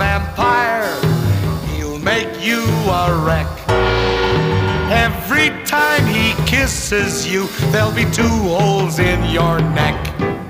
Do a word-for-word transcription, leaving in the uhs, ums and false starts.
vampire. He'll make you a wreck. Every time he kisses you, there'll be two holes in your neck.